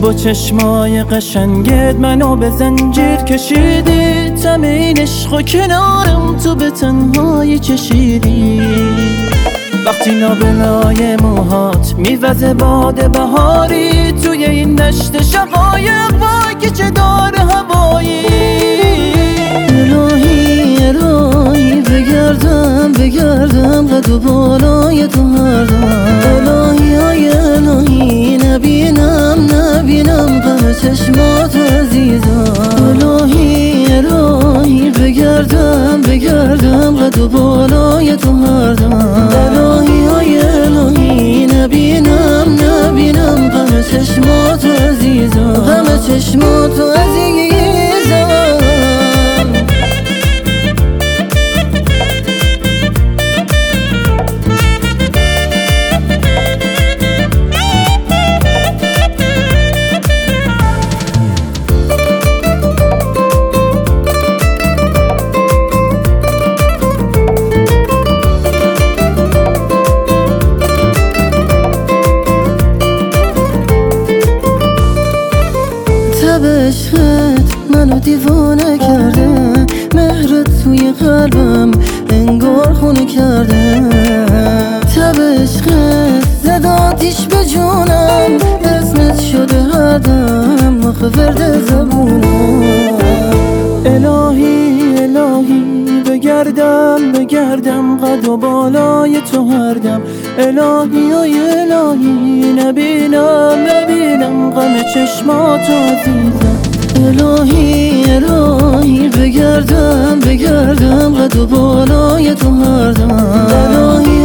با چشمای قشنگت منو به زنجیر کشیدی، طعم این عشق و کنارم تو به تنهایی چشیدی. وقتی نابلای موهات میوزه باد بهاری توی این دشت شقایق، وای چه دار هوایی. الهی الهی بگردم قد و بالای تو هر دم. الهی های الهی نبینم غم چشمات عزیزم. الهی الهی بگردم قد و بالای تو هر دم. الهی های الهی نبینم غم چشمات عزیزم، غم چشمات عزیزم. تب عشقت منو دیوانه کرده، مهرت توی قلبم انگار خونه کرده. تب عشقت زد آتیش به جونم، اسمت شده هر دم آخه ورد زبونم. الهی الهی بگردم قد و بالای تو هر دم. الهی ای الهی نبینم غم چشمات عزیزم. الهی الهی بگردم قد و بالای تو هر دم. الهی